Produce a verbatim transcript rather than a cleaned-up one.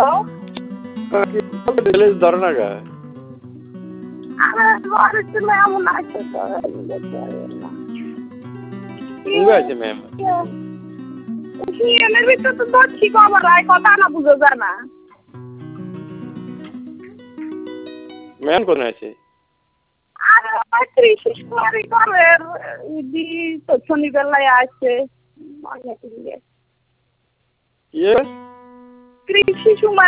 ধরে না গা আছে ম্যাম ভিতরে তো ধরছি খবর হয় কথা না বুঝো জানা ম্যাম কোন আছে আর কৃষি কুমারী ঘরের দি তো শনিবেলায় আছে ইয়ে কৃষি